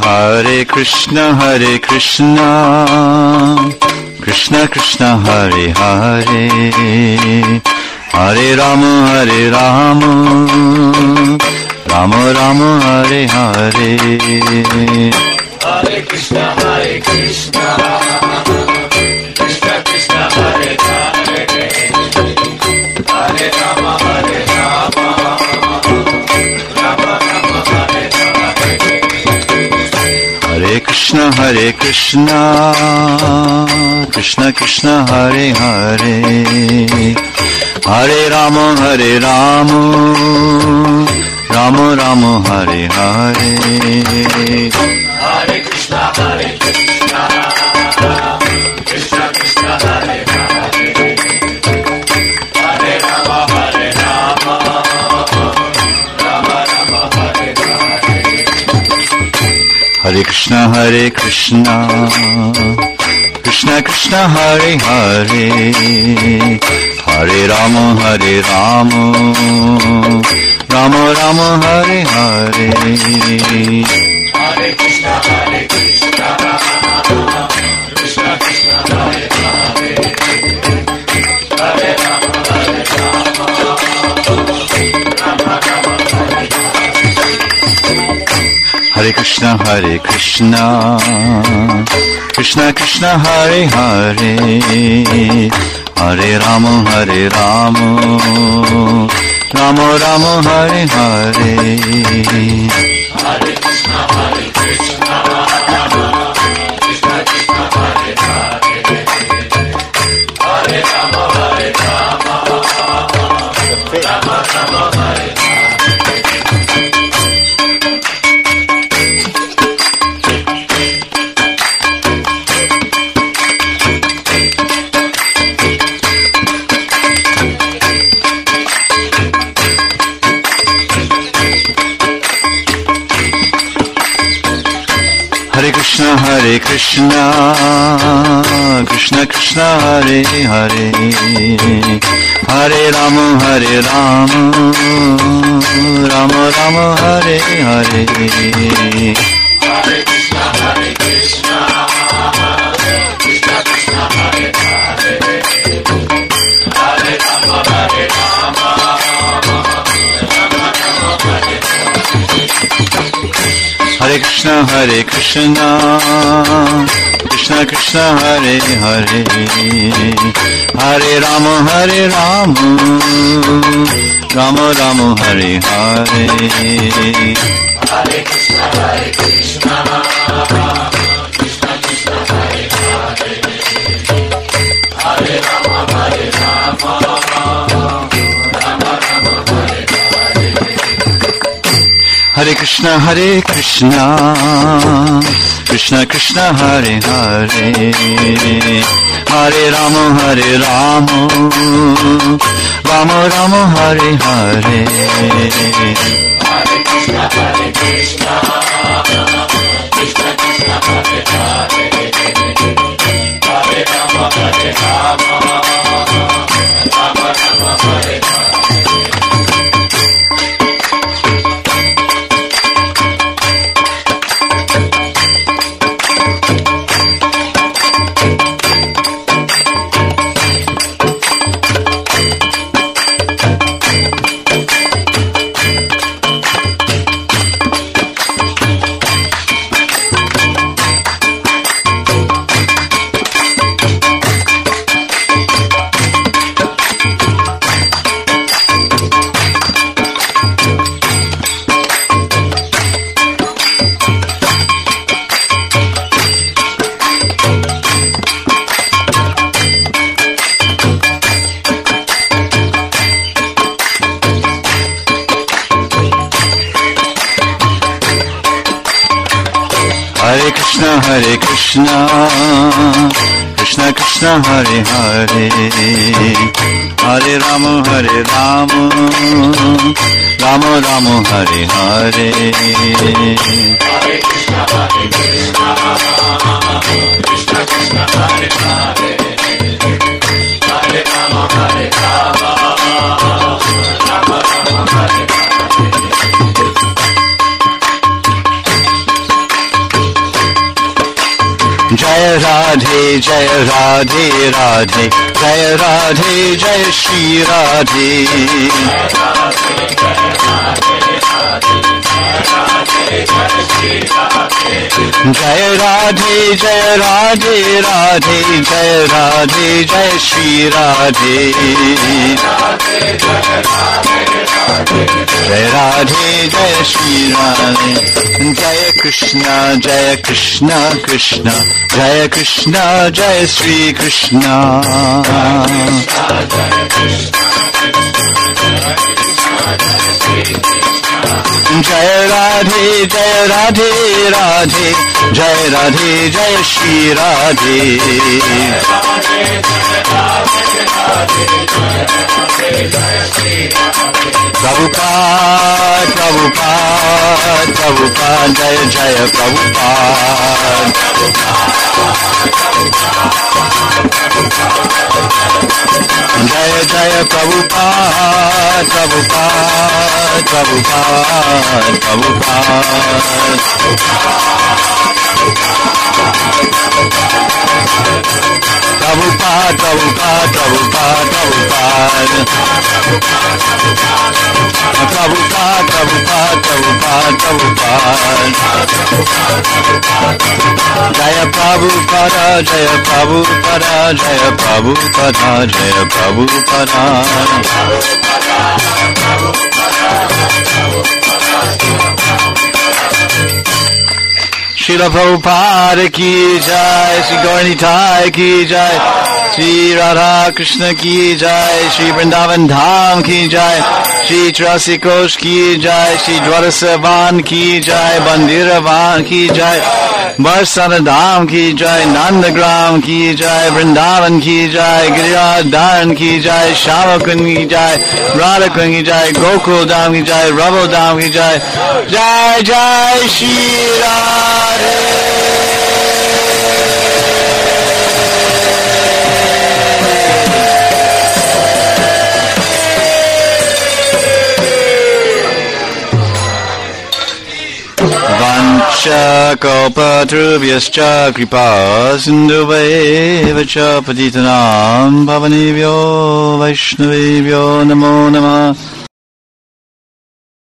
Hare Krishna, Krishna Krishna, Hare Hare, Hare Rama, Rama Rama, Hare Hare. Hare Krishna, Krishna Krishna, Hare Hare, Hare Rama, Rama Rama, Hare Hare. Hare Krishna, Krishna Krishna, Hare Hare, Hare Rama, Rama Rama, Hare Hare. Hare Krishna, Krishna Krishna, Hare Hare, Hare Rama, Rama Rama, Hare Hare. Hare Krishna, Krishna Krishna, Hare Hare, Hare Rama, Rama Rama, Hare Hare. Hare Krishna, Krishna Krishna, Hare Hare, Hare Rama, Rama Rama, Hare Hare. Hare Krishna, Krishna Krishna, Hare Hare, Hare Rama, Rama Rama, Hare Hare. Hare Krishna, Krishna Krishna, Hare Hare, Hare Rama, Rama Rama, Hare Hare. Hare Krishna, Krishna Krishna, Hare Hare, Hare Rama, Rama Rama, Hare Hare. Hare Krishna, Krishna Krishna, Hare Hare, Hare Rama, Rama Rama, Hare Hare. Hare Krishna, Krishna Krishna, Hare Hare, Hare Rama, Rama Rama, Hare Hare. Hare Krishna, Krishna Krishna, Hare Hare, Hare Rama, Rama Rama, Hare Hare. Hare Krishna, Krishna Krishna, Hare Hare, Hare Rama, Rama Rama, Hare Hare. Hare Krishna, Krishna Krishna, Hare Hare, Hare Rama, Rama Rama, Hare Hare. Hare Krishna, Krishna Krishna, Hare Hare, Hare Rama, Rama Rama, Hare Hare. Hare Krishna, Krishna Krishna, Hare Hare, Hare Rama, Rama Rama, Hare Hare. Jai Radhe Jai Radhe Radhe Jai Radhe Jai Shri Radhe Jai Radhe Jai Radhe Radhe Jai Radhe Jai Shri Radhe Jai Radhe Jai Shri Radhe Jai Krishna Jai Krishna Krishna Jai Krishna Jai Shri Krishna Jai Radhe Jai Radhe Radhe Jai Radhe Jai Shri Radhe Prabhupada Prabhupada Prabhupada Jai Jai Prabhupada Jai Jai Prabhupada Prabhupada Prabhupada Prabhupada Prabhupada Jaya Prabhupada Jaya Prabhupada Jaya Prabhupada Jaya Prabhupada Srila Prabhupada ki jai, Shri Gauranitai ki jai, Shri Radha Krishna ki jai, Shri Vrindavan Dham ki jai, Shri Trasikosh ki jai, Shri Dwarasavan ki jai, Bandiravan ki jai, Barsana Dham ki jai, Nandagram ki jai, Vrindavan ki jai, Giridharan ki jai, Shamakun ki jai, Radhakun ki jai, Gokul Dham ki jai, Rabo Dham ki jai, Jai Jai Shri Radhe Vancha kalpatarubhyascha kripa sindhuveva cha patitanam pavanebhyo vaishnavebhyo namo namah